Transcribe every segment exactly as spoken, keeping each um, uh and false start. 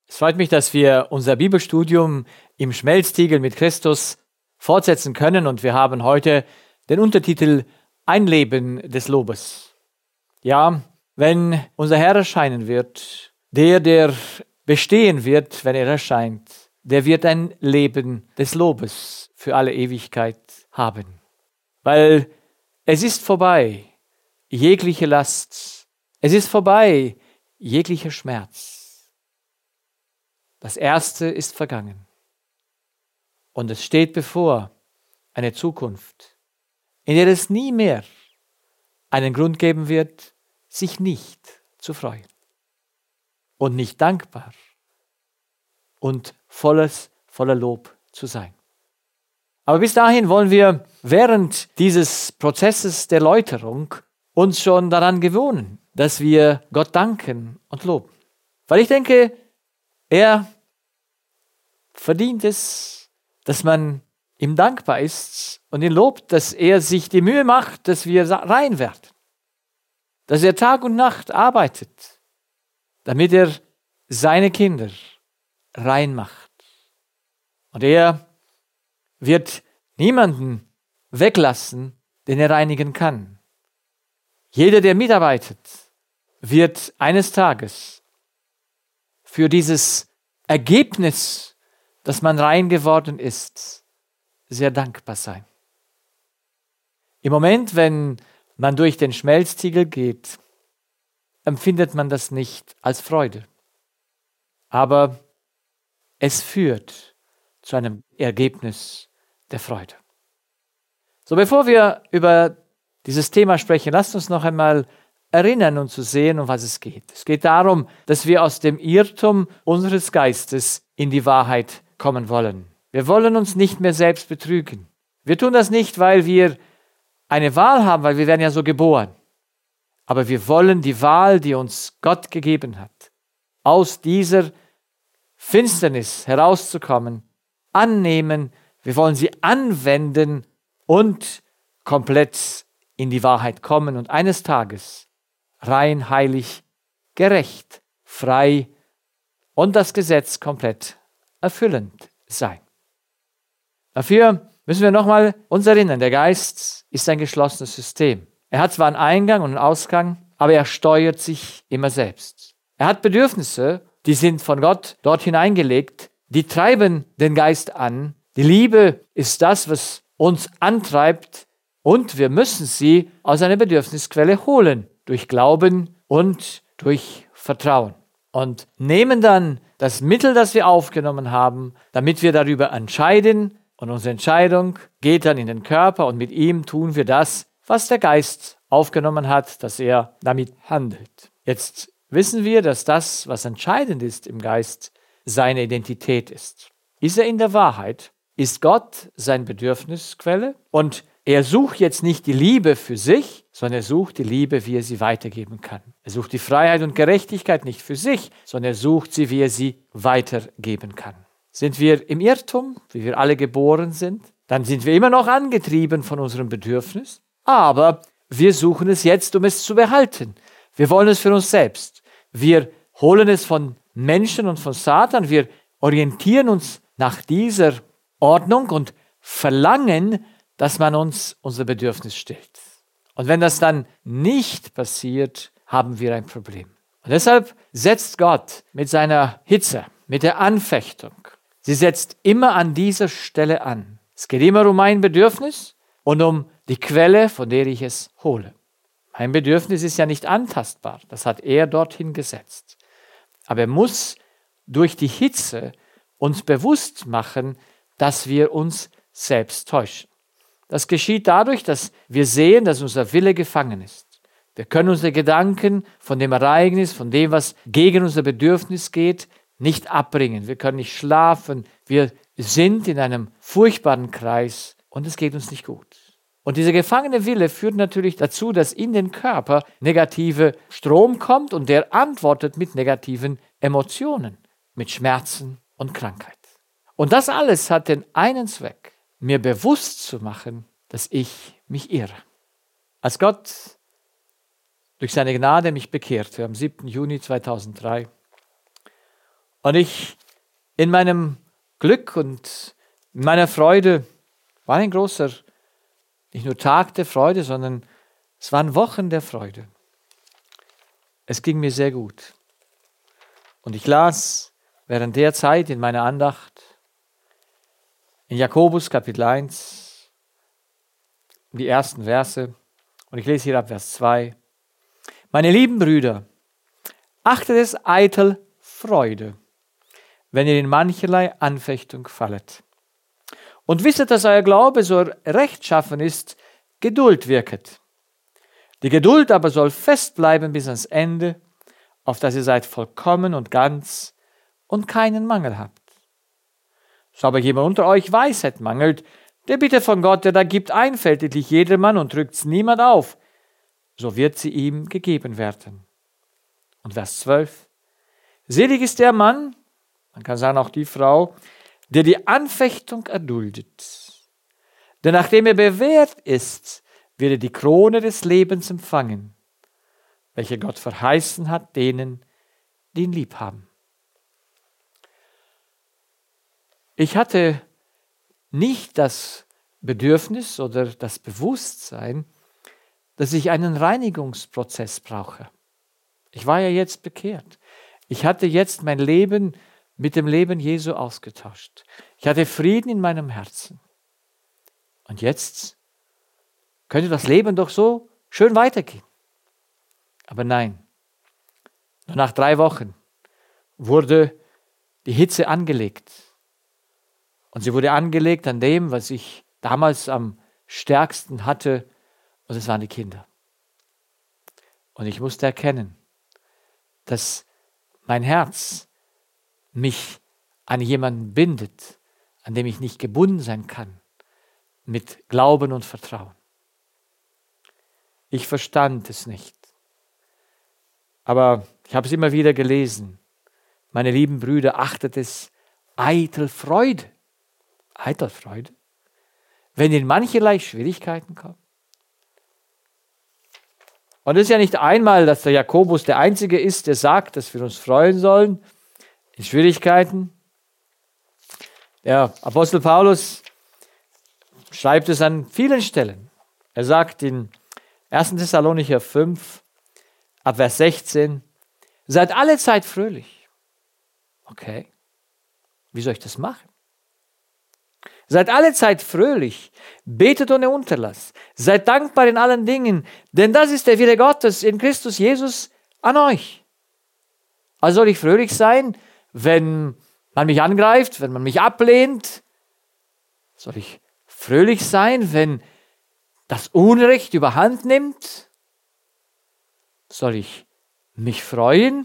Es freut mich, dass wir unser Bibelstudium im Schmelztiegel mit Christus fortsetzen können und wir haben heute den Untertitel Ein Leben des Lobes. Ja, wenn unser Herr erscheinen wird, der, der bestehen wird, wenn er erscheint, der wird ein Leben des Lobes für alle Ewigkeit haben. Weil es ist vorbei, jegliche Last, es ist vorbei, jeglicher Schmerz. Das Erste ist vergangen. Und es steht bevor eine Zukunft, in der es nie mehr einen Grund geben wird, sich nicht zu freuen. Und nicht dankbar und volles, voller Lob zu sein. Aber bis dahin wollen wir während dieses Prozesses der Läuterung uns schon daran gewöhnen, dass wir Gott danken und loben. Weil ich denke, er verdient es, dass man ihm dankbar ist und ihn lobt, dass er sich die Mühe macht, dass wir rein werden. Dass er Tag und Nacht arbeitet, damit er seine Kinder rein macht. Und er wird niemanden weglassen, den er reinigen kann. Jeder, der mitarbeitet, wird eines Tages für dieses Ergebnis, dass man rein geworden ist, sehr dankbar sein. Im Moment, wenn man durch den Schmelztiegel geht, empfindet man das nicht als Freude. Aber es führt zu einem Ergebnis der Freude. So, bevor wir über dieses Thema sprechen, lasst uns noch einmal erinnern und zu sehen, um was es geht. Es geht darum, dass wir aus dem Irrtum unseres Geistes in die Wahrheit kommen wollen. Wir wollen uns nicht mehr selbst betrügen. Wir tun das nicht, weil wir eine Wahl haben, weil wir werden ja so geboren. Aber wir wollen die Wahl, die uns Gott gegeben hat, aus dieser Finsternis herauszukommen, annehmen. Wir wollen sie anwenden und komplett in die Wahrheit kommen und eines Tages rein, heilig, gerecht, frei und das Gesetz komplett erfüllend sein. Dafür müssen wir nochmal uns erinnern, der Geist ist ein geschlossenes System. Er hat zwar einen Eingang und einen Ausgang, aber er steuert sich immer selbst. Er hat Bedürfnisse, die sind von Gott dort hineingelegt, die treiben den Geist an. Die Liebe ist das, was uns antreibt und wir müssen sie aus einer Bedürfnisquelle holen, durch Glauben und durch Vertrauen. Und nehmen dann das Mittel, das wir aufgenommen haben, damit wir darüber entscheiden. Und unsere Entscheidung geht dann in den Körper und mit ihm tun wir das, was der Geist aufgenommen hat, dass er damit handelt. Jetzt wissen wir, dass das, was entscheidend ist im Geist, seine Identität ist. Ist er in der Wahrheit? Ist Gott seine Bedürfnisquelle? Und er sucht jetzt nicht die Liebe für sich, sondern er sucht die Liebe, wie er sie weitergeben kann. Er sucht die Freiheit und Gerechtigkeit nicht für sich, sondern er sucht sie, wie er sie weitergeben kann. Sind wir im Irrtum, wie wir alle geboren sind, dann sind wir immer noch angetrieben von unserem Bedürfnis, aber wir suchen es jetzt, um es zu behalten. Wir wollen es für uns selbst. Wir holen es von Menschen und von Satan, wir orientieren uns nach dieser Ordnung und verlangen, dass man uns unser Bedürfnis stillt. Und wenn das dann nicht passiert, haben wir ein Problem. Und deshalb setzt Gott mit seiner Hitze, mit der Anfechtung, sie setzt immer an dieser Stelle an. Es geht immer um mein Bedürfnis und um die Quelle, von der ich es hole. Mein Bedürfnis ist ja nicht antastbar, das hat er dorthin gesetzt. Aber er muss durch die Hitze uns bewusst machen, dass wir uns selbst täuschen. Das geschieht dadurch, dass wir sehen, dass unser Wille gefangen ist. Wir können unsere Gedanken von dem Ereignis, von dem, was gegen unser Bedürfnis geht, nicht abbringen. Wir können nicht schlafen. Wir sind in einem furchtbaren Kreis und es geht uns nicht gut. Und dieser gefangene Wille führt natürlich dazu, dass in den Körper negative Strom kommt und der antwortet mit negativen Emotionen, mit Schmerzen und Krankheit. Und das alles hat den einen Zweck, mir bewusst zu machen, dass ich mich irre. Als Gott durch seine Gnade mich bekehrte am siebten Juni zweitausenddrei Und ich in meinem Glück und in meiner Freude war ein großer, nicht nur Tag der Freude, sondern es waren Wochen der Freude. Es ging mir sehr gut. Und ich las während der Zeit in meiner Andacht in Jakobus Kapitel eins die ersten Verse. Und ich lese hier ab Vers zwei. Meine lieben Brüder, achtet es eitel Freude, wenn ihr in mancherlei Anfechtung fallet. Und wisset, dass euer Glaube so rechtschaffen ist, Geduld wirket. Die Geduld aber soll festbleiben bis ans Ende, auf dass ihr seid vollkommen und ganz und keinen Mangel habt. So aber jemand unter euch Weisheit mangelt, der bitte von Gott, der da gibt einfältig jedermann und drückt's niemand auf, so wird sie ihm gegeben werden. Und Vers zwölf. Selig ist der Mann, man kann sagen auch die Frau, der die Anfechtung erduldet. Denn nachdem er bewährt ist, wird er die Krone des Lebens empfangen, welche Gott verheißen hat denen, die ihn lieb haben. Ich hatte nicht das Bedürfnis oder das Bewusstsein, dass ich einen Reinigungsprozess brauche. Ich war ja jetzt bekehrt. Ich hatte jetzt mein Leben mit dem Leben Jesu ausgetauscht. Ich hatte Frieden in meinem Herzen. Und jetzt könnte das Leben doch so schön weitergehen. Aber nein, nur nach drei Wochen wurde die Hitze angelegt. Und sie wurde angelegt an dem, was ich damals am stärksten hatte, und es waren die Kinder. Und ich musste erkennen, dass mein Herz mich an jemanden bindet, an dem ich nicht gebunden sein kann, mit Glauben und Vertrauen. Ich verstand es nicht. Aber ich habe es immer wieder gelesen. Meine lieben Brüder, achtet es eitel Freude. Eitel Freude. Wenn in mancherlei Schwierigkeiten kommen. Und es ist ja nicht einmal, dass der Jakobus der Einzige ist, der sagt, dass wir uns freuen sollen in Schwierigkeiten. Der Apostel Paulus schreibt es an vielen Stellen. Er sagt in erster Thessalonicher fünf, ab Vers sechzehn, seid alle Zeit fröhlich. Okay, wie soll ich das machen? Seid alle Zeit fröhlich, betet ohne Unterlass, seid dankbar in allen Dingen, denn das ist der Wille Gottes in Christus Jesus an euch. Also soll ich fröhlich sein, wenn man mich angreift, wenn man mich ablehnt? Soll ich fröhlich sein, wenn das Unrecht überhand nimmt? Soll ich mich freuen?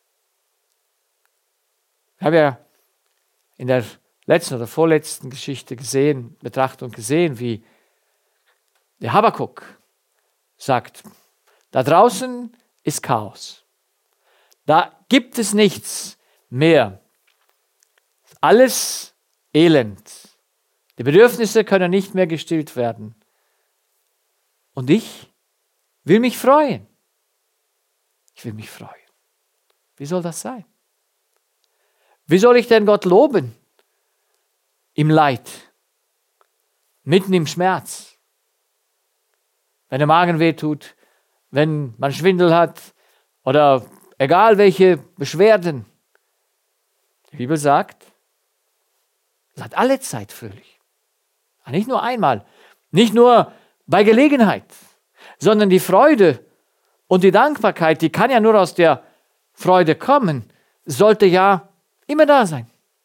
Ich habe ja in der letzten oder vorletzten Geschichte gesehen, Betrachtung gesehen, wie der Habakuk sagt, da draußen ist Chaos. Da gibt es nichts mehr. Alles Elend. Die Bedürfnisse können nicht mehr gestillt werden. Und ich will mich freuen. Ich will mich freuen. Wie soll das sein? Wie soll ich denn Gott loben? Im Leid, mitten im Schmerz, wenn der Magen wehtut, wenn man Schwindel hat oder egal welche Beschwerden. Die Bibel sagt, seid alle Zeit fröhlich. Nicht nur einmal, nicht nur bei Gelegenheit, sondern die Freude und die Dankbarkeit, die kann ja nur aus der Freude kommen, sollte ja immer da sein.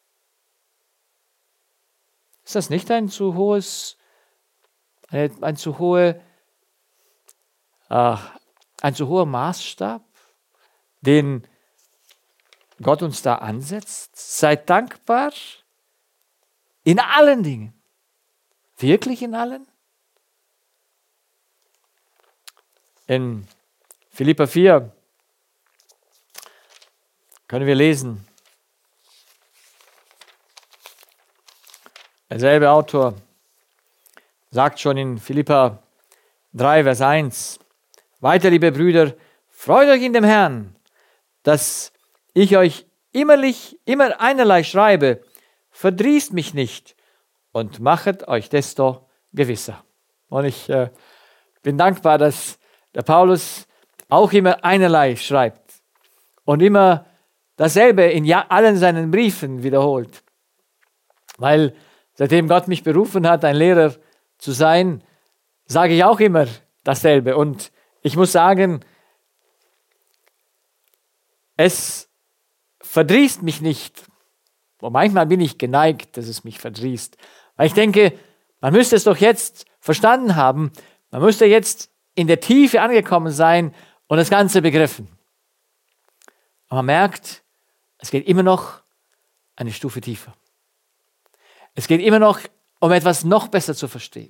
Ist das nicht ein zu hohes, ein, ein zu hohe, äh, ein zu hoher Maßstab, den Gott uns da ansetzt? Seid dankbar in allen Dingen. Wirklich in allen? In Philipper vier können wir lesen, derselbe Autor sagt schon in Philipper drei, Vers eins, weiter, liebe Brüder, freut euch in dem Herrn, dass ich euch immerlich, immer einerlei schreibe, verdrießt mich nicht und machet euch desto gewisser. Und ich äh, bin dankbar, dass der Paulus auch immer einerlei schreibt und immer dasselbe in ja, allen seinen Briefen wiederholt. Weil seitdem Gott mich berufen hat, ein Lehrer zu sein, sage ich auch immer dasselbe. Und ich muss sagen, es verdrießt mich nicht. Und manchmal bin ich geneigt, dass es mich verdrießt. Weil ich denke, man müsste es doch jetzt verstanden haben. Man müsste jetzt in der Tiefe angekommen sein und das Ganze begriffen. Aber man merkt, es geht immer noch eine Stufe tiefer. Es geht immer noch um etwas noch besser zu verstehen.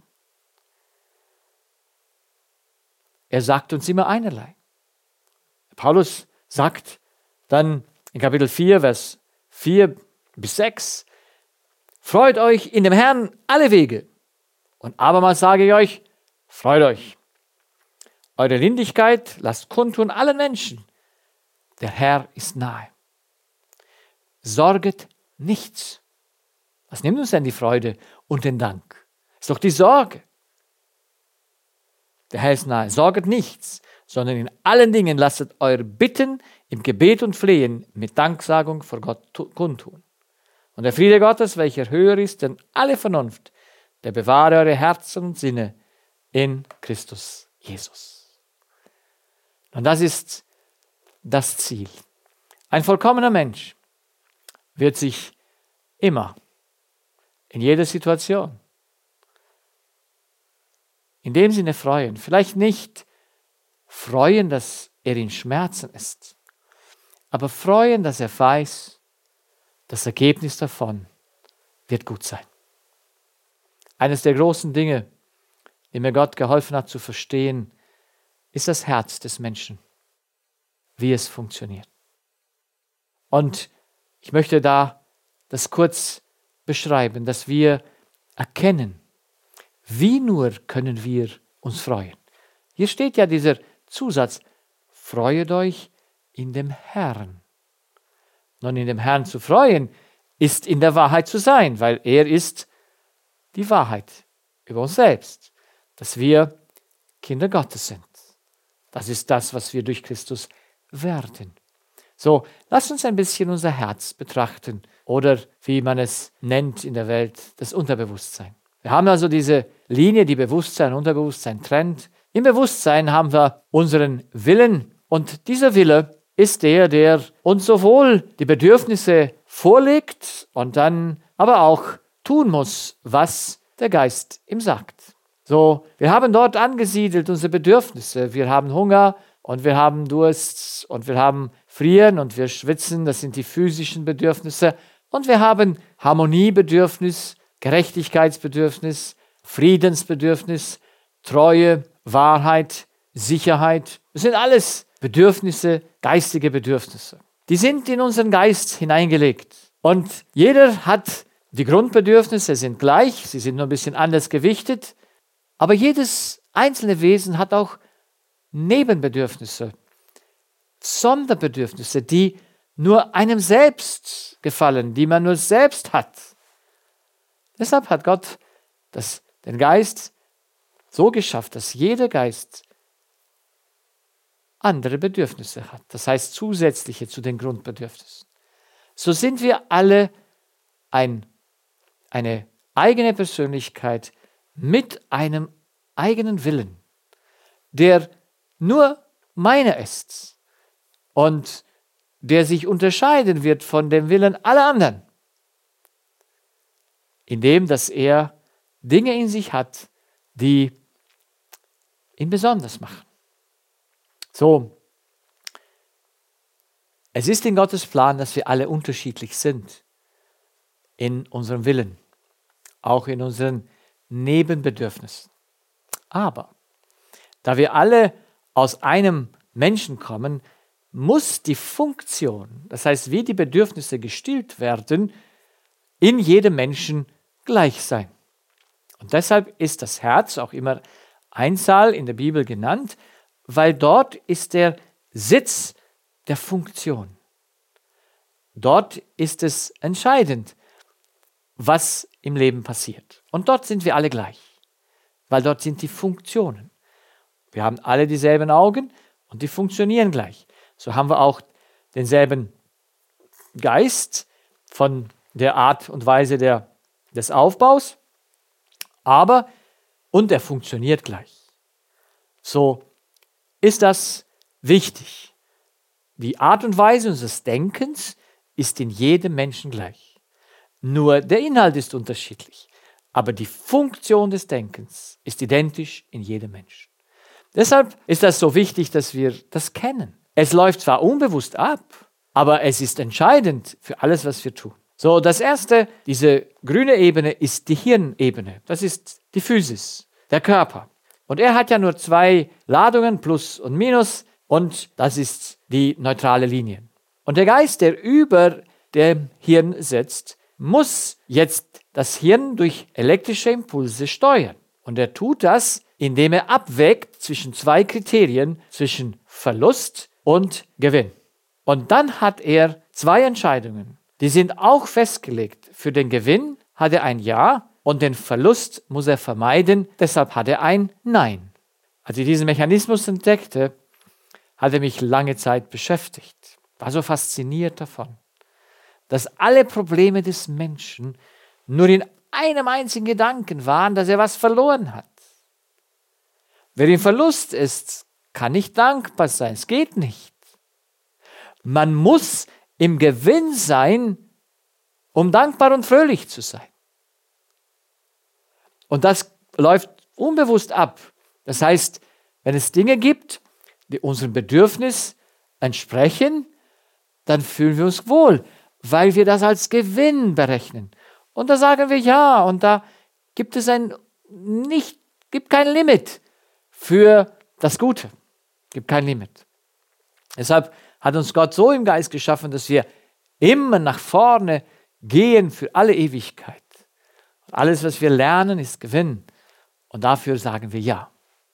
Er sagt uns immer einerlei. Paulus sagt dann in Kapitel vier, Vers vier bis sechs, freut euch in dem Herrn alle Wege. Und abermals sage ich euch, freut euch. Eure Lindigkeit lasst kundtun allen Menschen. Der Herr ist nahe. Sorget nichts. Was nimmt uns denn die Freude und den Dank? Ist doch die Sorge. Der Herr ist nahe. Sorget nichts, sondern in allen Dingen lasset eure Bitten im Gebet und Flehen mit Danksagung vor Gott kundtun. Und der Friede Gottes, welcher höher ist denn alle Vernunft, der bewahre eure Herzen und Sinne in Christus Jesus. Und das ist das Ziel. Ein vollkommener Mensch wird sich immer, in jeder Situation, in dem Sinne freuen. Vielleicht nicht freuen, dass er in Schmerzen ist, aber freuen, dass er weiß, das Ergebnis davon wird gut sein. Eines der großen Dinge, die mir Gott geholfen hat zu verstehen, ist das Herz des Menschen, wie es funktioniert. Und ich möchte da das kurz beschreiben, dass wir erkennen, wie nur können wir uns freuen. Hier steht ja dieser Zusatz, freuet euch in dem Herrn. Nun, in dem Herrn zu freuen, ist in der Wahrheit zu sein, weil er ist die Wahrheit über uns selbst, dass wir Kinder Gottes sind. Das ist das, was wir durch Christus werden. So, lasst uns ein bisschen unser Herz betrachten oder wie man es nennt in der Welt, das Unterbewusstsein. Wir haben also diese Linie, die Bewusstsein und Unterbewusstsein trennt. Im Bewusstsein haben wir unseren Willen und dieser Wille ist der, der uns sowohl die Bedürfnisse vorlegt und dann aber auch tun muss, was der Geist ihm sagt. So, wir haben dort angesiedelt unsere Bedürfnisse. Wir haben Hunger und wir haben Durst und wir haben Frieren und wir schwitzen. Das sind die physischen Bedürfnisse. Und wir haben Harmoniebedürfnis, Gerechtigkeitsbedürfnis, Friedensbedürfnis, Treue, Wahrheit, Sicherheit. Das sind alles Bedürfnisse, geistige Bedürfnisse. Die sind in unseren Geist hineingelegt. Und jeder hat die Grundbedürfnisse, sind gleich, sie sind nur ein bisschen anders gewichtet. Aber jedes einzelne Wesen hat auch Nebenbedürfnisse, Sonderbedürfnisse, die nur einem selbst gefallen, die man nur selbst hat. Deshalb hat Gott das, den Geist so geschafft, dass jeder Geist andere Bedürfnisse hat. Das heißt zusätzliche zu den Grundbedürfnissen. So sind wir alle ein, eine eigene Persönlichkeit mit einem eigenen Willen, der nur meiner ist und der sich unterscheiden wird von dem Willen aller anderen, indem dass er Dinge in sich hat, die ihn besonders machen. So, es ist in Gottes Plan, dass wir alle unterschiedlich sind in unserem Willen, auch in unseren Nebenbedürfnissen. Aber da wir alle aus einem Menschen kommen, muss die Funktion, das heißt, wie die Bedürfnisse gestillt werden, in jedem Menschen gleich sein. Und deshalb ist das Herz auch immer Einzahl in der Bibel genannt, weil dort ist der Sitz der Funktion. dort ist es entscheidend, was im Leben passiert. Und dort sind wir alle gleich, weil dort sind die Funktionen. Wir haben alle dieselben Augen und die funktionieren gleich. So haben wir auch denselben Geist von der Art und Weise der, des Aufbaus, aber und er funktioniert gleich. So ist das wichtig. Die Art und Weise unseres Denkens ist in jedem Menschen gleich. Nur der Inhalt ist unterschiedlich, aber die Funktion des Denkens ist identisch in jedem Menschen. Deshalb ist das so wichtig, dass wir das kennen. Es läuft zwar unbewusst ab, aber es ist entscheidend für alles, was wir tun. So, das erste, diese grüne Ebene ist die Hirnebene. Das ist die Physis, der Körper. Und er hat ja nur zwei Ladungen, Plus und Minus, und das ist die neutrale Linie. Und der Geist, der über dem Hirn sitzt, muss jetzt das Hirn durch elektrische Impulse steuern. Und er tut das, indem er abwägt zwischen zwei Kriterien, zwischen Verlust und Gewinn. Und dann hat er zwei Entscheidungen. Die sind auch festgelegt. Für den Gewinn hat er ein Ja und den Verlust muss er vermeiden. Deshalb hat er ein Nein. Als ich diesen Mechanismus entdeckte, hat er mich lange Zeit beschäftigt. War so fasziniert davon, dass alle Probleme des Menschen nur in einem einzigen Gedanken waren, dass er was verloren hat. Wer im Verlust ist, kann nicht dankbar sein. Es geht nicht. Man muss im Gewinn sein, um dankbar und fröhlich zu sein. Und das läuft unbewusst ab. Das heißt, wenn es Dinge gibt, die unserem Bedürfnis entsprechen, dann fühlen wir uns wohl, weil wir das als Gewinn berechnen. Und da sagen wir ja, und da gibt es ein nicht, gibt kein Limit für das Gute. Gibt kein Limit. Deshalb hat uns Gott so im Geist geschaffen, dass wir immer nach vorne gehen für alle Ewigkeit. Alles, was wir lernen, ist Gewinn. Und dafür sagen wir ja.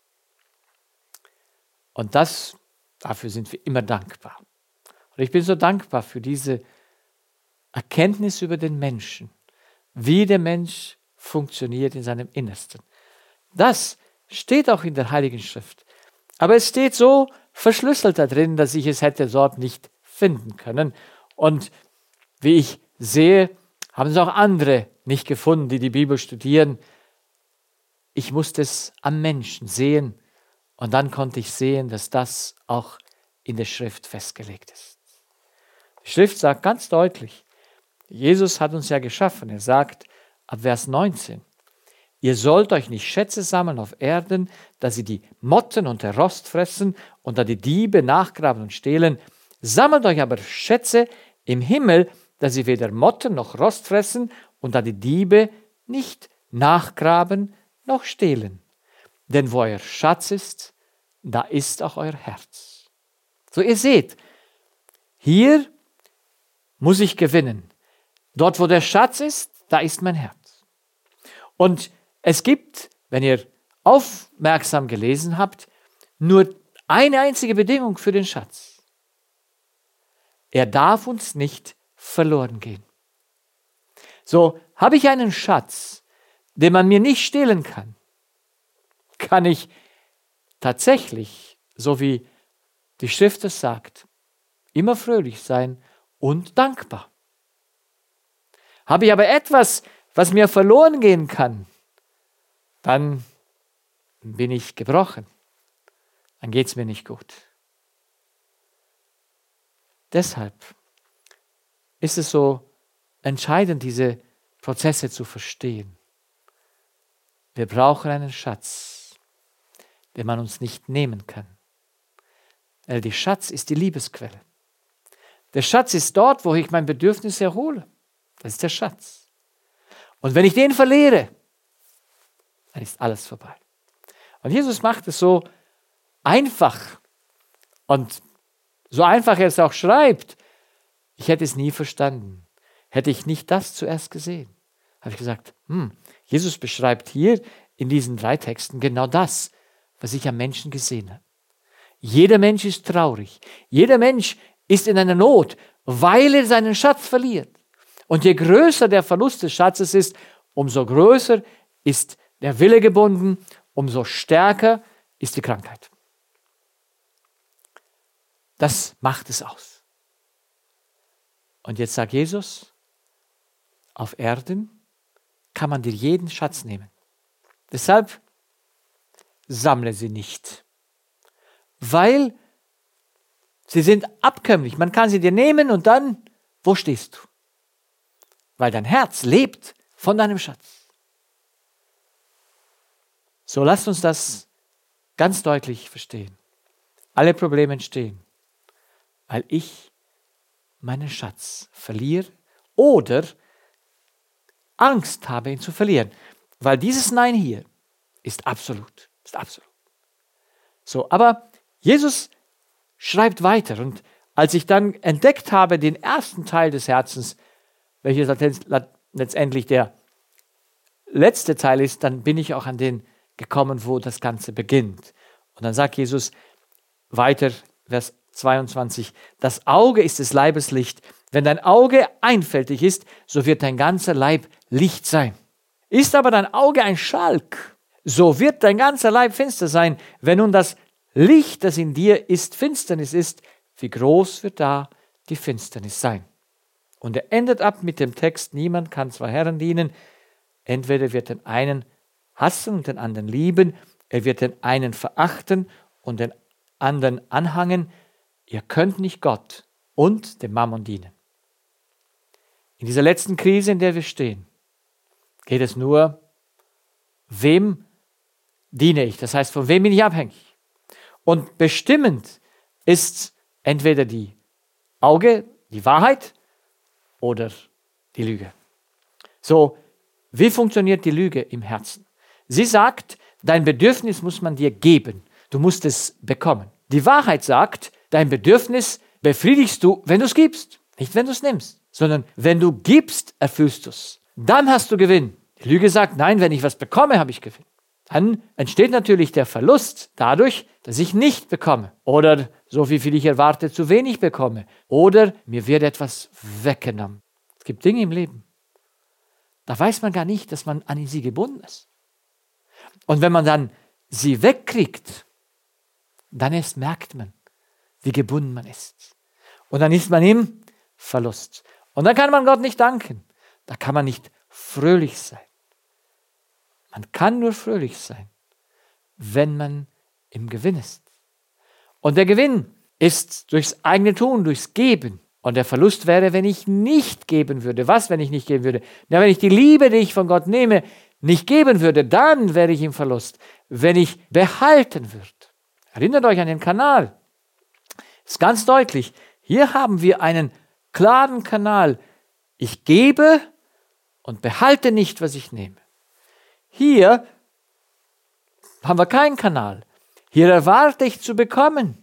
Und das, dafür sind wir immer dankbar. Und ich bin so dankbar für diese Erkenntnis über den Menschen, wie der Mensch funktioniert in seinem Innersten. Das steht auch in der Heiligen Schrift. Aber es steht so verschlüsselt da drin, dass ich es hätte dort nicht finden können. Und wie ich sehe, haben es auch andere nicht gefunden, die die Bibel studieren. Ich musste es am Menschen sehen und dann konnte ich sehen, dass das auch in der Schrift festgelegt ist. Die Schrift sagt ganz deutlich, Jesus hat uns ja geschaffen. Er sagt ab Vers neunzehn, ihr sollt euch nicht Schätze sammeln auf Erden, dass sie die Motten und der Rost fressen und da die Diebe nachgraben und stehlen. Sammelt euch aber Schätze im Himmel, dass sie weder Motten noch Rost fressen und da die Diebe nicht nachgraben noch stehlen. Denn wo euer Schatz ist, da ist auch euer Herz. So, ihr seht, hier muss ich gewinnen. Dort, wo der Schatz ist, da ist mein Herz. Und es gibt, wenn ihr aufmerksam gelesen habt, nur eine einzige Bedingung für den Schatz. Er darf uns nicht verloren gehen. So, habe ich einen Schatz, den man mir nicht stehlen kann, kann ich tatsächlich, so wie die Schrift es sagt, immer fröhlich sein und dankbar. Habe ich aber etwas, was mir verloren gehen kann, dann bin ich gebrochen. Dann geht es mir nicht gut. Deshalb ist es so entscheidend, diese Prozesse zu verstehen. Wir brauchen einen Schatz, den man uns nicht nehmen kann. Weil der Schatz ist die Liebesquelle. Der Schatz ist dort, wo ich mein Bedürfnis erhole. Das ist der Schatz. Und wenn ich den verliere, dann ist alles vorbei. Und Jesus macht es so einfach. Und so einfach er es auch schreibt, ich hätte es nie verstanden. Hätte ich nicht das zuerst gesehen. Habe ich gesagt, hm, Jesus beschreibt hier in diesen drei Texten genau das, was ich am Menschen gesehen habe. Jeder Mensch ist traurig. Jeder Mensch ist in einer Not. weil er seinen Schatz verliert. Und je größer der Verlust des Schatzes ist, umso größer ist der Wille gebunden, umso stärker ist die Krankheit. Das macht es aus. Und jetzt sagt Jesus, auf Erden kann man dir jeden Schatz nehmen. Deshalb sammle sie nicht. Weil sie sind abkömmlich. Man kann sie dir nehmen und dann, wo stehst du? Weil dein Herz lebt von deinem Schatz. So lasst uns das ganz deutlich verstehen. Alle Probleme entstehen, weil ich meinen Schatz verliere oder Angst habe, ihn zu verlieren. Weil dieses Nein hier ist absolut. Ist absolut. So, aber Jesus schreibt weiter. Und als ich dann entdeckt habe, den ersten Teil des Herzens, welches letztendlich der letzte Teil ist, dann bin ich auch an den gekommen, wo das Ganze beginnt. Und dann sagt Jesus weiter, Vers zweiundzwanzig, das Auge ist des Leibes Licht. Wenn dein Auge einfältig ist, so wird dein ganzer Leib Licht sein. Ist aber dein Auge ein Schalk, so wird dein ganzer Leib finster sein. Wenn nun das Licht, das in dir ist, Finsternis ist, wie groß wird da die Finsternis sein? Und er endet ab mit dem Text, niemand kann zwei Herren dienen. Entweder wird den einen hassen und den anderen lieben, er wird den einen verachten und den anderen anhangen. Ihr könnt nicht Gott und dem Mammon dienen. In dieser letzten Krise, in der wir stehen, geht es nur, wem diene ich? Das heißt, von wem bin ich abhängig? Und bestimmend ist entweder die Auge, die Wahrheit oder die Lüge. So, wie funktioniert die Lüge im Herzen? Sie sagt, dein Bedürfnis muss man dir geben. Du musst es bekommen. Die Wahrheit sagt, dein Bedürfnis befriedigst du, wenn du es gibst. Nicht, wenn du es nimmst, sondern wenn du gibst, erfüllst du es. Dann hast du Gewinn. Die Lüge sagt, nein, wenn ich was bekomme, habe ich Gewinn. Dann entsteht natürlich der Verlust dadurch, dass ich nicht bekomme. Oder so wie viel ich erwarte, zu wenig bekomme. Oder mir wird etwas weggenommen. Es gibt Dinge im Leben, da weiß man gar nicht, dass man an sie gebunden ist. Und wenn man dann sie wegkriegt, dann erst merkt man, wie gebunden man ist. Und dann ist man im Verlust. Und dann kann man Gott nicht danken. Da kann man nicht fröhlich sein. Man kann nur fröhlich sein, wenn man im Gewinn ist. Und der Gewinn ist durchs eigene Tun, durchs Geben. Und der Verlust wäre, wenn ich nicht geben würde. Was, wenn ich nicht geben würde? Na, wenn ich die Liebe, die ich von Gott nehme, nicht geben würde, dann wäre ich im Verlust. Wenn ich behalten würde. Erinnert euch an den Kanal. Ist ganz deutlich. Hier haben wir einen klaren Kanal. Ich gebe und behalte nicht, was ich nehme. Hier haben wir keinen Kanal. Hier erwarte ich zu bekommen.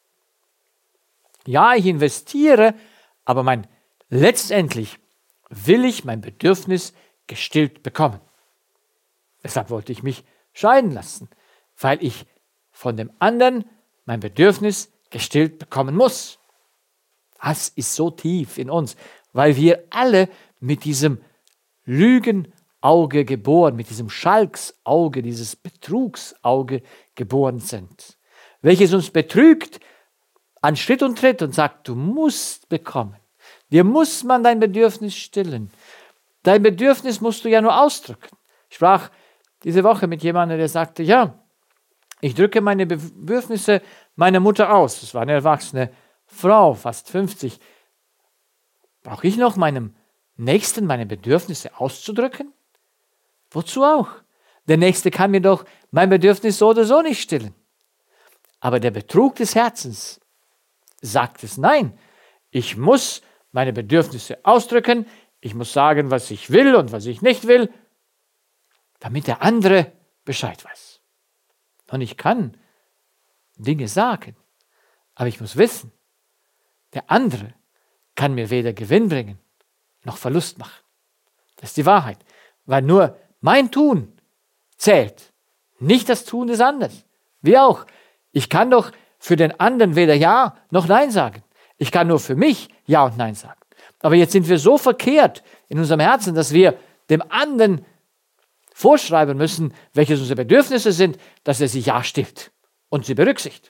Ja, ich investiere, aber mein, letztendlich will ich mein Bedürfnis gestillt bekommen. Deshalb wollte ich mich scheiden lassen, weil ich von dem anderen mein Bedürfnis gestillt bekommen muss. Das ist so tief in uns, weil wir alle mit diesem Lügenauge geboren, mit diesem Schalksauge, dieses Betrugsauge geboren sind, welches uns betrügt an Schritt und Tritt und sagt, du musst bekommen. Dir muss man dein Bedürfnis stillen. Dein Bedürfnis musst du ja nur ausdrücken. Ich sprach diese Woche mit jemandem, der sagte, ja, ich drücke meine Bedürfnisse meiner Mutter aus. Das war eine erwachsene Frau, fast fünfzig. Brauche ich noch meinem Nächsten meine Bedürfnisse auszudrücken? Wozu auch? Der Nächste kann mir doch mein Bedürfnis so oder so nicht stillen. Aber der Betrug des Herzens sagt es, nein, ich muss meine Bedürfnisse ausdrücken, ich muss sagen, was ich will und was ich nicht will, damit der andere Bescheid weiß. Und ich kann Dinge sagen, aber ich muss wissen, der andere kann mir weder Gewinn bringen, noch Verlust machen. Das ist die Wahrheit, weil nur mein Tun zählt, nicht das Tun des anderen. Wie auch, ich kann doch für den anderen weder Ja noch Nein sagen. Ich kann nur für mich Ja und Nein sagen. Aber jetzt sind wir so verkehrt in unserem Herzen, dass wir dem anderen vorschreiben müssen, welches unsere Bedürfnisse sind, dass er sie Ja stimmt und sie berücksichtigt.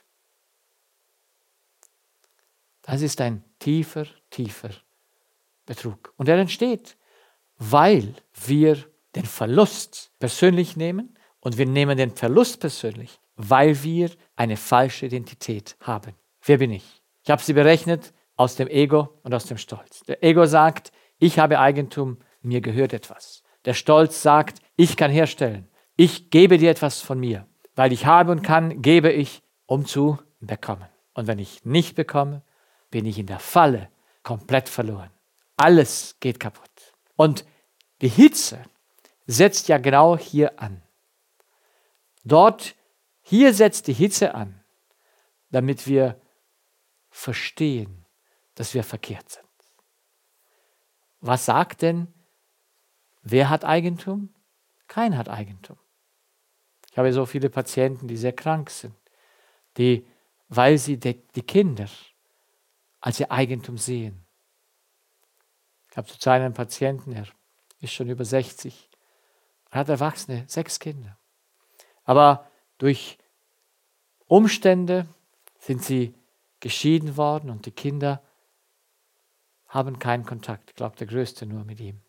Das ist ein tiefer, tiefer Betrug. Und er entsteht, weil wir den Verlust persönlich nehmen und wir nehmen den Verlust persönlich, weil wir eine falsche Identität haben. Wer bin ich? Ich habe sie berechnet aus dem Ego und aus dem Stolz. Der Ego sagt, ich habe Eigentum, mir gehört etwas. Der Stolz sagt, ich kann herstellen. Ich gebe dir etwas von mir. Weil ich habe und kann, gebe ich, um zu bekommen. Und wenn ich nicht bekomme, bin ich in der Falle komplett verloren. Alles geht kaputt. Und die Hitze setzt ja genau hier an. Dort, hier setzt die Hitze an, damit wir verstehen, dass wir verkehrt sind. Was sagt denn, wer hat Eigentum? Keiner hat Eigentum. Ich habe so viele Patienten, die sehr krank sind, die, weil sie die, die Kinder als ihr Eigentum sehen. Ich habe zurzeit einen Patienten, er ist schon über sechzig, er hat Erwachsene, sechs Kinder. Aber durch Umstände sind sie geschieden worden und die Kinder haben keinen Kontakt. Ich glaube, der Größte nur mit ihm.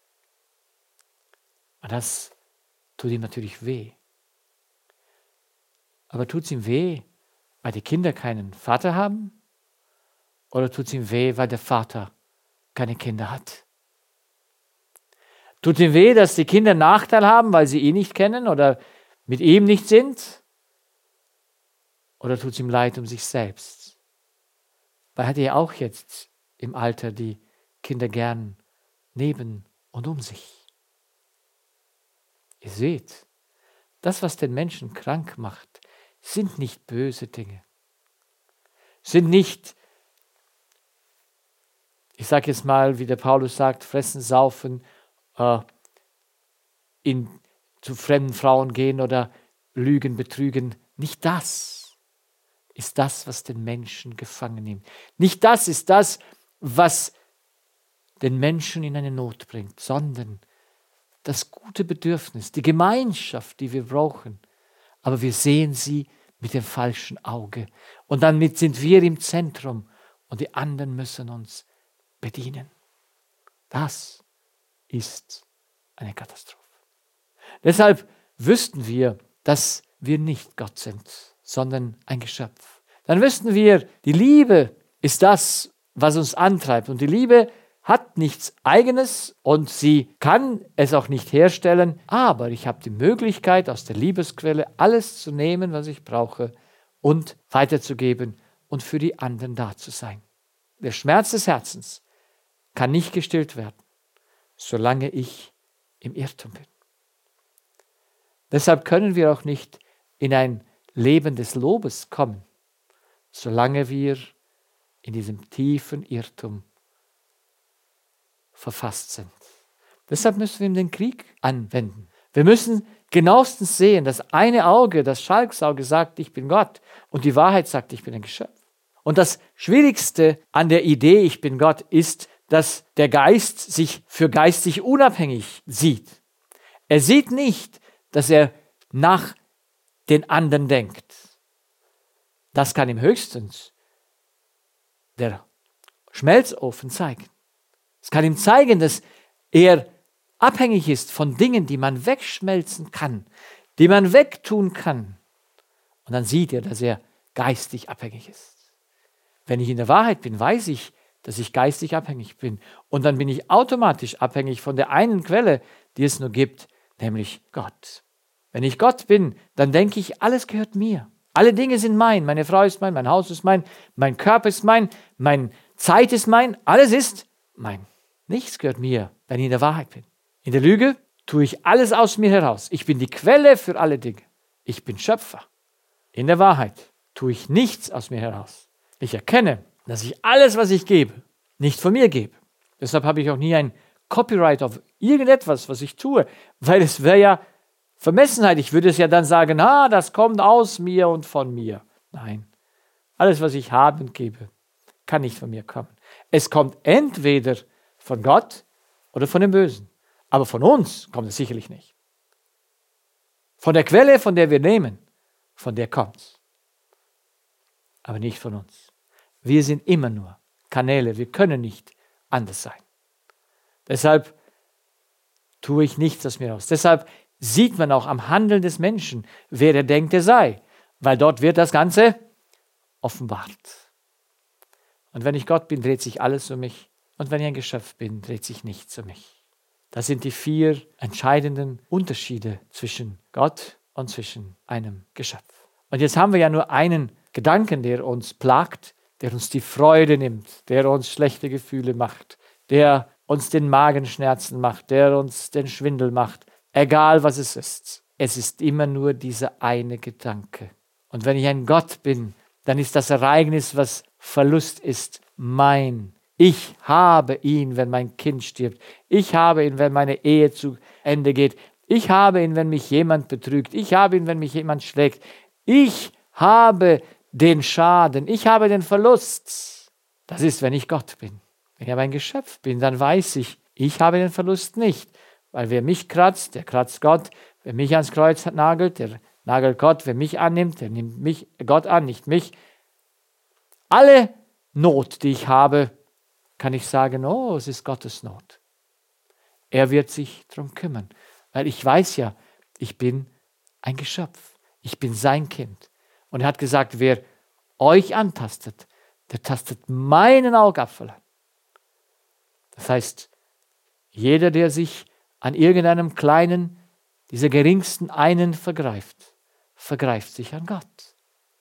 Und das tut ihm natürlich weh. Aber tut es ihm weh, weil die Kinder keinen Vater haben? Oder tut es ihm weh, weil der Vater keine Kinder hat? Tut ihm weh, dass die Kinder Nachteil haben, weil sie ihn nicht kennen oder mit ihm nicht sind? Oder tut es ihm leid um sich selbst? Weil er hat ja auch jetzt im Alter die Kinder gern neben und um sich. Ihr seht, das, was den Menschen krank macht, sind nicht böse Dinge. Sind nicht, ich sage jetzt mal, wie der Paulus sagt, fressen, saufen, äh, in, zu fremden Frauen gehen oder lügen, betrügen. Nicht das ist das, was den Menschen gefangen nimmt. Nicht das ist das, was den Menschen in eine Not bringt, sondern das gute Bedürfnis, die Gemeinschaft, die wir brauchen. Aber wir sehen sie mit dem falschen Auge. Und damit sind wir im Zentrum und die anderen müssen uns bedienen. Das ist eine Katastrophe. Deshalb wüssten wir, dass wir nicht Gott sind, sondern ein Geschöpf. Dann wüssten wir, die Liebe ist das, was uns antreibt. Und die Liebe hat nichts Eigenes und sie kann es auch nicht herstellen. Aber ich habe die Möglichkeit, aus der Liebesquelle alles zu nehmen, was ich brauche und weiterzugeben und für die anderen da zu sein. Der Schmerz des Herzens kann nicht gestillt werden, solange ich im Irrtum bin. Deshalb können wir auch nicht in ein Leben des Lobes kommen, solange wir in diesem tiefen Irrtum verfasst sind. Deshalb müssen wir den Krieg anwenden. Wir müssen genauestens sehen, das eine Auge, das Schalksauge sagt, ich bin Gott und die Wahrheit sagt, ich bin ein Geschöpf. Und das Schwierigste an der Idee, ich bin Gott, ist, dass der Geist sich für geistig unabhängig sieht. Er sieht nicht, dass er nach den anderen denkt. Das kann ihm höchstens der Schmelzofen zeigen. Es kann ihm zeigen, dass er abhängig ist von Dingen, die man wegschmelzen kann, die man wegtun kann. Und dann sieht er, dass er geistig abhängig ist. Wenn ich in der Wahrheit bin, weiß ich, dass ich geistig abhängig bin. Und dann bin ich automatisch abhängig von der einen Quelle, die es nur gibt, nämlich Gott. Wenn ich Gott bin, dann denke ich, alles gehört mir. Alle Dinge sind mein. Meine Frau ist mein, mein Haus ist mein, mein Körper ist mein, meine Zeit ist mein, alles ist mein. Nichts gehört mir, wenn ich in der Wahrheit bin. In der Lüge tue ich alles aus mir heraus. Ich bin die Quelle für alle Dinge. Ich bin Schöpfer. In der Wahrheit tue ich nichts aus mir heraus. Ich erkenne, dass ich alles, was ich gebe, nicht von mir gebe. Deshalb habe ich auch nie ein Copyright auf irgendetwas, was ich tue, weil es wäre ja Vermessenheit. Ich würde es ja dann sagen, ah, das kommt aus mir und von mir. Nein, alles, was ich habe und gebe, kann nicht von mir kommen. Es kommt entweder von Gott oder von dem Bösen. Aber von uns kommt es sicherlich nicht. Von der Quelle, von der wir nehmen, von der kommt es. Aber nicht von uns. Wir sind immer nur Kanäle, wir können nicht anders sein. Deshalb tue ich nichts aus mir aus. Deshalb sieht man auch am Handeln des Menschen, wer er denkt, er sei. Weil dort wird das Ganze offenbart. Und wenn ich Gott bin, dreht sich alles um mich. Und wenn ich ein Geschöpf bin, dreht sich nichts um mich. Das sind die vier entscheidenden Unterschiede zwischen Gott und zwischen einem Geschöpf. Und jetzt haben wir ja nur einen Gedanken, der uns plagt, der uns die Freude nimmt, der uns schlechte Gefühle macht, der uns den Magenschmerzen macht, der uns den Schwindel macht. Egal was es ist. Es ist immer nur dieser eine Gedanke. Und wenn ich ein Gott bin, dann ist das Ereignis, was Verlust ist, mein. Ich habe ihn, wenn mein Kind stirbt. Ich habe ihn, wenn meine Ehe zu Ende geht. Ich habe ihn, wenn mich jemand betrügt. Ich habe ihn, wenn mich jemand schlägt. Ich habe den Schaden. Ich habe den Verlust. Das ist, wenn ich Gott bin. Wenn ich aber ein Geschöpf bin, dann weiß ich, ich habe den Verlust nicht. Weil wer mich kratzt, der kratzt Gott. Wer mich ans Kreuz nagelt, der nagelt Gott. Wer mich annimmt, der nimmt mich, Gott an, nicht mich. Alle Not, die ich habe, kann ich sagen, oh, es ist Gottes Not. Er wird sich darum kümmern. Weil ich weiß ja, ich bin ein Geschöpf. Ich bin sein Kind. Und er hat gesagt, wer euch antastet, der tastet meinen Augapfel an. Das heißt, jeder, der sich an irgendeinem kleinen, dieser geringsten einen vergreift, vergreift sich an Gott.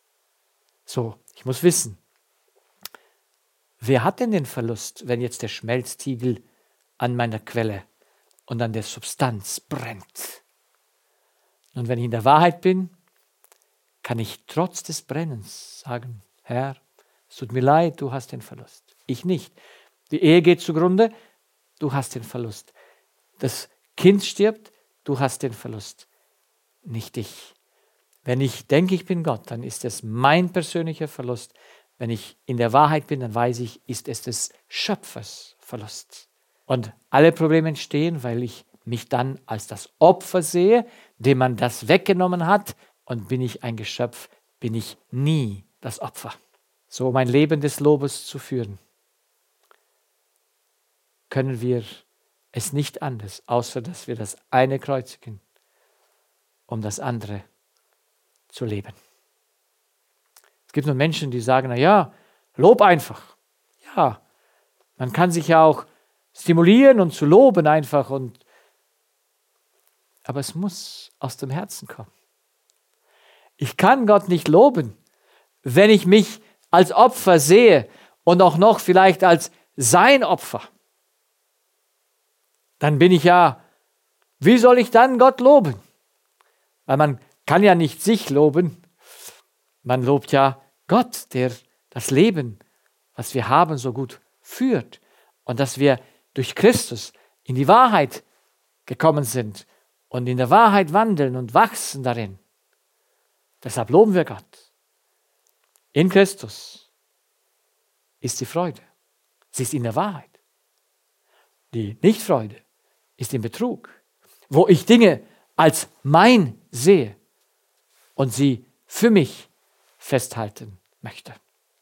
So, ich muss wissen, wer hat denn den Verlust, wenn jetzt der Schmelztiegel an meiner Quelle und an der Substanz brennt? Und wenn ich in der Wahrheit bin, kann ich trotz des Brennens sagen, Herr, es tut mir leid, du hast den Verlust. Ich nicht. Die Ehe geht zugrunde, du hast den Verlust. Das Kind stirbt, du hast den Verlust. Nicht ich. Wenn ich denke, ich bin Gott, dann ist es mein persönlicher Verlust. Wenn ich in der Wahrheit bin, dann weiß ich, ist es des Schöpfers Verlust. Und alle Probleme entstehen, weil ich mich dann als das Opfer sehe, dem man das weggenommen hat. Und bin ich ein Geschöpf, bin ich nie das Opfer. So um ein Leben des Lobes zu führen, können wir es nicht anders, außer dass wir das eine kreuzigen, um das andere zu leben. Es gibt nur Menschen, die sagen, na ja, lob einfach. Ja, man kann sich ja auch stimulieren und zu loben einfach. Und, aber es muss aus dem Herzen kommen. Ich kann Gott nicht loben, wenn ich mich als Opfer sehe und auch noch vielleicht als sein Opfer. Dann bin ich ja, wie soll ich dann Gott loben? Weil man kann ja nicht sich loben, man lobt ja Gott, der das Leben, was wir haben, so gut führt und dass wir durch Christus in die Wahrheit gekommen sind und in der Wahrheit wandeln und wachsen darin. Deshalb loben wir Gott. In Christus ist die Freude. Sie ist in der Wahrheit. Die Nichtfreude ist im Betrug, wo ich Dinge als mein sehe und sie für mich festhalten möchte.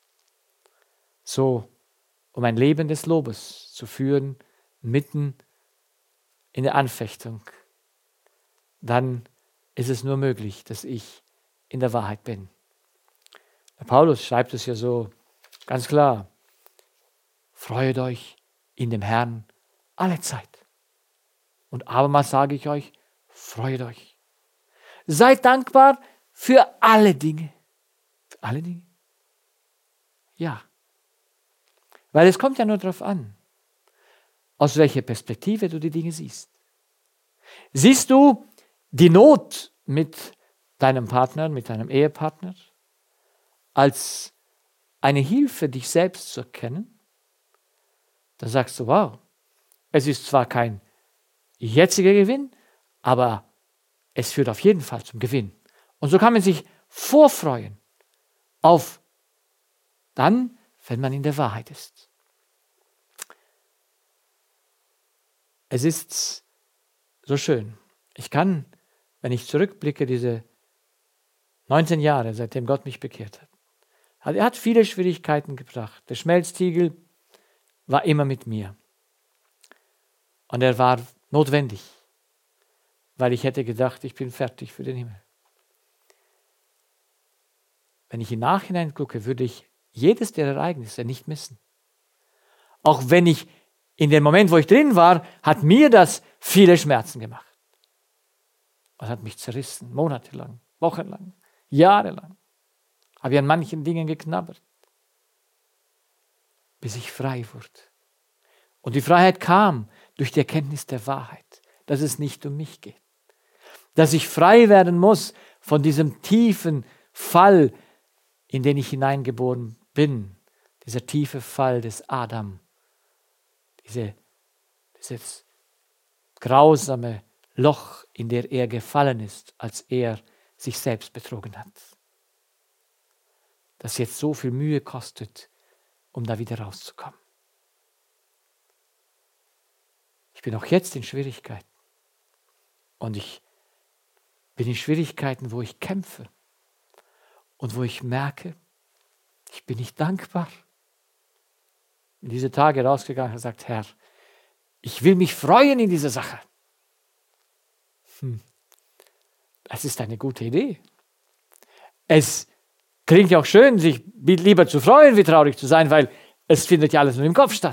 So, um ein Leben des Lobes zu führen, mitten in der Anfechtung, dann ist es nur möglich, dass ich in der Wahrheit bin. Der Paulus schreibt es ja so ganz klar. Freut euch in dem Herrn alle Zeit. Und abermals sage ich euch, freut euch. Seid dankbar für alle Dinge. Für alle Dinge? Ja. Weil es kommt ja nur darauf an, aus welcher Perspektive du die Dinge siehst. Siehst du die Not mit deinem Partner, mit deinem Ehepartner, als eine Hilfe, dich selbst zu erkennen? Dann sagst du, wow, es ist zwar kein jetziger Gewinn, aber es führt auf jeden Fall zum Gewinn. Und so kann man sich vorfreuen auf dann wenn man in der Wahrheit ist. Es ist so schön. Ich kann, wenn ich zurückblicke, diese neunzehn Jahre, seitdem Gott mich bekehrt hat. Er hat viele Schwierigkeiten gebracht. Der Schmelztiegel war immer mit mir. Und er war notwendig, weil ich hätte gedacht, ich bin fertig für den Himmel. Wenn ich im Nachhinein gucke, würde ich jedes der Ereignisse nicht missen. Auch wenn ich in dem Moment, wo ich drin war, hat mir das viele Schmerzen gemacht. Und hat mich zerrissen, monatelang, wochenlang, jahrelang. Habe ich an manchen Dingen geknabbert, bis ich frei wurde. Und die Freiheit kam durch die Erkenntnis der Wahrheit, dass es nicht um mich geht. Dass ich frei werden muss von diesem tiefen Fall, in den ich hineingeboren bin. Dieser tiefe Fall des Adam. Diese, dieses grausame Loch, in der er gefallen ist, als er sich selbst betrogen hat. Das jetzt so viel Mühe kostet, um da wieder rauszukommen. Ich bin auch jetzt in Schwierigkeiten. Und ich bin in Schwierigkeiten, wo ich kämpfe. Und wo ich merke, ich bin nicht dankbar. In diese Tage rausgegangen und gesagt, Herr, ich will mich freuen in dieser Sache. Hm. Das ist eine gute Idee. Es klingt ja auch schön, sich lieber zu freuen, wie traurig zu sein, weil es findet ja alles nur im Kopf statt.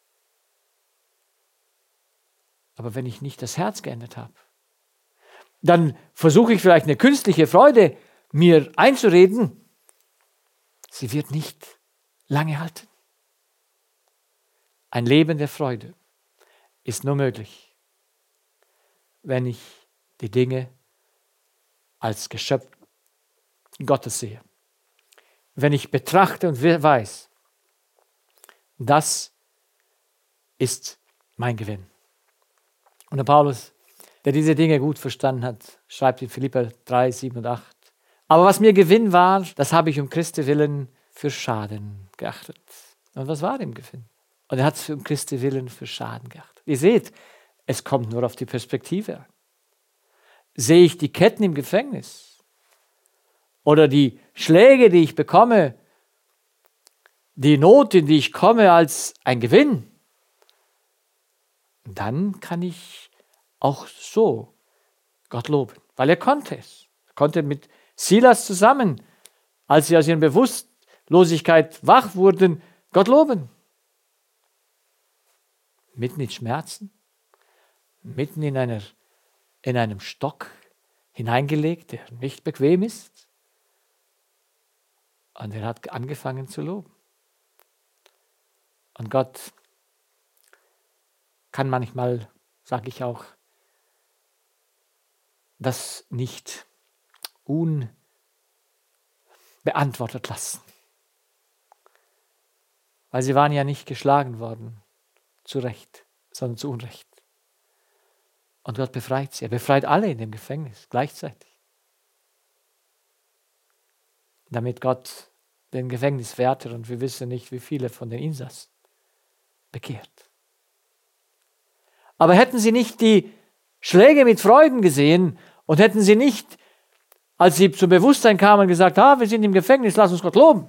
Aber wenn ich nicht das Herz geändert habe, dann versuche ich vielleicht eine künstliche Freude mir einzureden. Sie wird nicht lange halten. Ein Leben der Freude ist nur möglich, wenn ich die Dinge als Geschöpf Gottes sehe. Wenn ich betrachte und weiß, das ist mein Gewinn. Und der Paulus, der diese Dinge gut verstanden hat, schreibt in Philipper drei, sieben und acht. Aber was mir Gewinn war, das habe ich um Christi willen für Schaden geachtet. Und was war dem Gewinn? Und er hat es um Christi willen für Schaden geachtet. Ihr seht, es kommt nur auf die Perspektive an. Sehe ich die Ketten im Gefängnis oder die Schläge, die ich bekomme, die Not, in die ich komme, als ein Gewinn, dann kann ich auch so Gott loben, weil er konnte es. Er konnte mit Silas zusammen, als sie aus ihrer Bewusstlosigkeit wach wurden, Gott loben. Mitten in Schmerzen, mitten in, einer, in einem Stock hineingelegt, der nicht bequem ist. Und er hat angefangen zu loben. Und Gott kann manchmal, sage ich auch, das nicht unbeantwortet lassen. Weil sie waren ja nicht geschlagen worden, zu Recht, sondern zu Unrecht. Und Gott befreit sie. Er befreit alle in dem Gefängnis gleichzeitig. Damit Gott den Gefängniswärter, und wir wissen nicht, wie viele von den Insassen, bekehrt. Aber hätten sie nicht die Schläge mit Freuden gesehen und hätten sie nicht, als sie zum Bewusstsein kamen, gesagt, ah, wir sind im Gefängnis, lass uns Gott loben.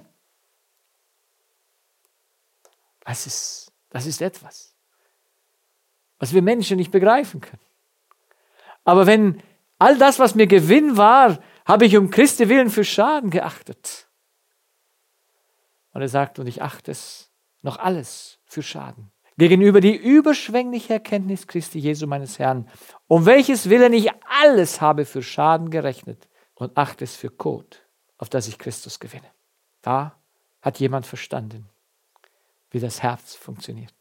Das ist, das ist etwas, was wir Menschen nicht begreifen können. Aber wenn all das, was mir Gewinn war, habe ich um Christi willen für Schaden geachtet. Und er sagt, und ich achte es noch alles für Schaden. Gegenüber die überschwängliche Erkenntnis Christi Jesu meines Herrn, um welches Willen ich alles habe für Schaden gerechnet und achte es für Kot, auf das ich Christus gewinne. Da hat jemand verstanden, wie das Herz funktioniert.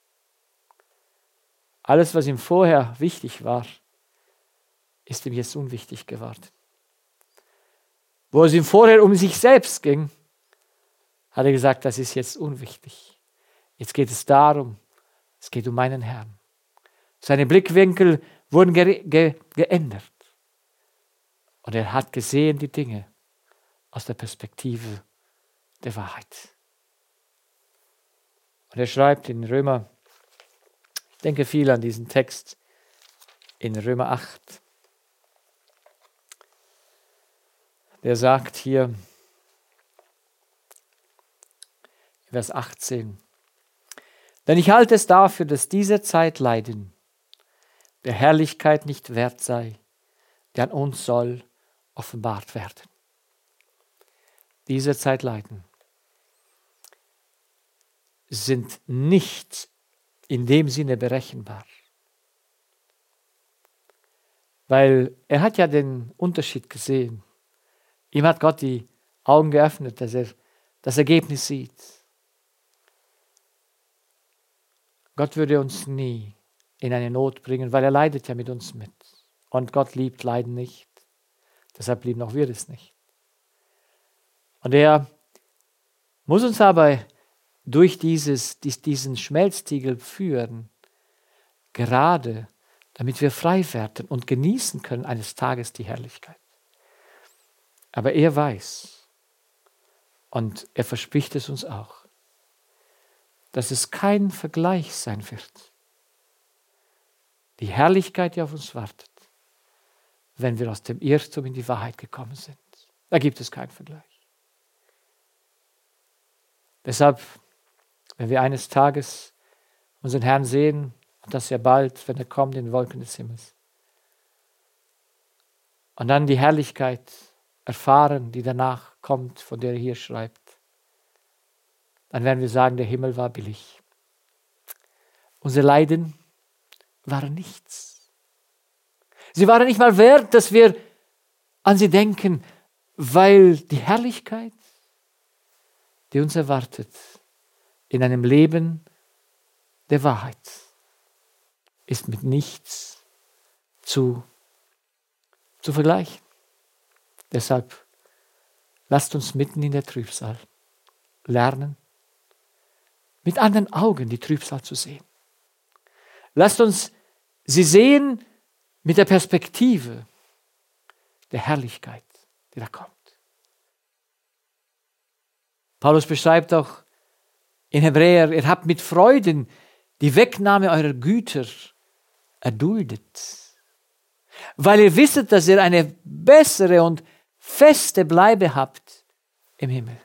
Alles, was ihm vorher wichtig war, ist ihm jetzt unwichtig geworden. Wo es ihm vorher um sich selbst ging, hat er gesagt, das ist jetzt unwichtig. Jetzt geht es darum, es geht um meinen Herrn. Seine Blickwinkel wurden ge- ge- geändert. Und er hat gesehen die Dinge aus der Perspektive der Wahrheit. Und er schreibt in Römer, ich denke viel an diesen Text, in Römer acht. Der sagt hier, Vers achtzehn, denn ich halte es dafür, dass diese Zeit Leiden der Herrlichkeit nicht wert sei, die an uns soll offenbart werden. Diese Zeit Leiden sind nicht in dem Sinne berechenbar. Weil er hat ja den Unterschied gesehen. Ihm hat Gott die Augen geöffnet, dass er das Ergebnis sieht. Gott würde uns nie in eine Not bringen, weil er leidet ja mit uns mit. Und Gott liebt Leiden nicht. Deshalb lieben auch wir es nicht. Und er muss uns aber durch dieses, diesen Schmelztiegel führen, gerade damit wir frei werden und genießen können eines Tages die Herrlichkeit. Aber er weiß, und er verspricht es uns auch, dass es kein Vergleich sein wird. Die Herrlichkeit, die auf uns wartet, wenn wir aus dem Irrtum in die Wahrheit gekommen sind. Da gibt es keinen Vergleich. Deshalb, wenn wir eines Tages unseren Herrn sehen, und das ja bald, wenn er kommt in den Wolken des Himmels, und dann die Herrlichkeit erfahren, die danach kommt, von der er hier schreibt, dann werden wir sagen, der Himmel war billig. Unser Leiden war nichts. Sie waren nicht mal wert, dass wir an sie denken, weil die Herrlichkeit, die uns erwartet, in einem Leben der Wahrheit, ist mit nichts zu, zu vergleichen. Deshalb lasst uns mitten in der Trübsal lernen, mit anderen Augen die Trübsal zu sehen. Lasst uns sie sehen mit der Perspektive der Herrlichkeit, die da kommt. Paulus beschreibt auch in Hebräer, ihr habt mit Freuden die Wegnahme eurer Güter erduldet, weil ihr wisset, dass ihr eine bessere und feste Bleibe habt im Himmel.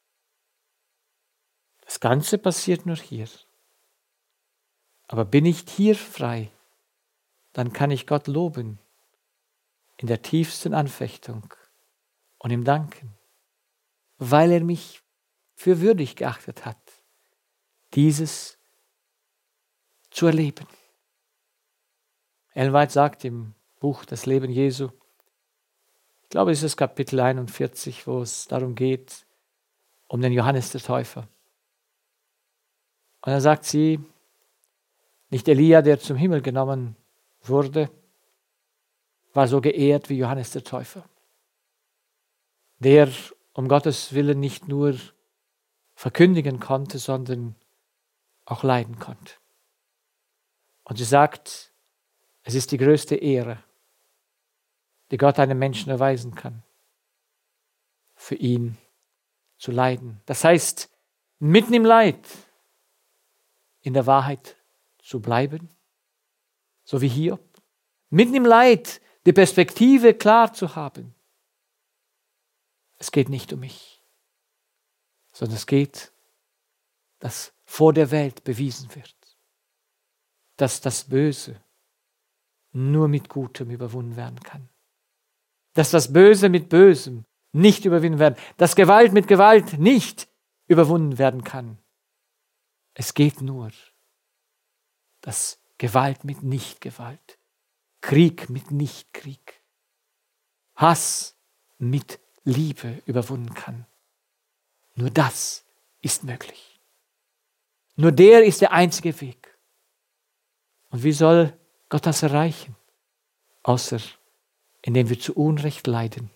Das Ganze passiert nur hier. Aber bin ich hier frei, dann kann ich Gott loben in der tiefsten Anfechtung und ihm danken, weil er mich für würdig geachtet hat, dieses zu erleben. Ellen White sagt im Buch Das Leben Jesu, ich glaube, es ist Kapitel einundvierzig, wo es darum geht, um den Johannes der Täufer. Und dann sagt sie, nicht Elia, der zum Himmel genommen wurde, war so geehrt wie Johannes der Täufer, der um Gottes Willen nicht nur verkündigen konnte, sondern auch leiden konnte. Und sie sagt, es ist die größte Ehre, die Gott einem Menschen erweisen kann, für ihn zu leiden. Das heißt, mitten im Leid in der Wahrheit zu bleiben, so wie Hiob. Mitten im Leid die Perspektive klar zu haben. Es geht nicht um mich, sondern es geht, dass vor der Welt bewiesen wird, dass das Böse nur mit Gutem überwunden werden kann. Dass das Böse mit Bösem nicht überwinden werden, dass Gewalt mit Gewalt nicht überwunden werden kann. Es geht nur, dass Gewalt mit Nicht-Gewalt, Krieg mit Nicht-Krieg, Hass mit Liebe überwunden kann. Nur das ist möglich. Nur der ist der einzige Weg. Und wie soll Gott das erreichen? Außer indem wir zu Unrecht leiden.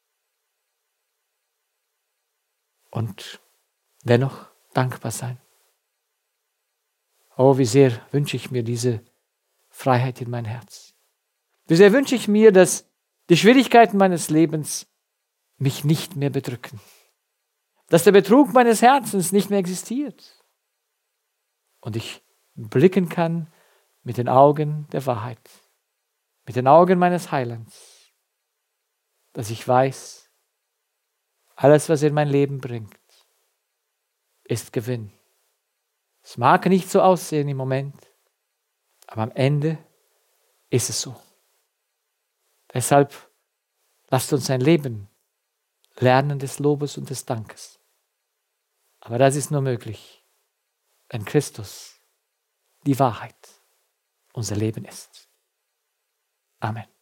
Und dennoch dankbar sein. Oh, wie sehr wünsche ich mir diese Freiheit in mein Herz. Wie sehr wünsche ich mir, dass die Schwierigkeiten meines Lebens mich nicht mehr bedrücken. Dass der Betrug meines Herzens nicht mehr existiert. und ich blicken kann mit den Augen der Wahrheit, mit den Augen meines Heilands, dass ich weiß, alles, was er in mein Leben bringt, ist Gewinn. Es mag nicht so aussehen im Moment, aber am Ende ist es so. Deshalb lasst uns ein Leben lernen des Lobes und des Dankes. Aber das ist nur möglich, wenn Christus die Wahrheit unser Leben ist. Amen.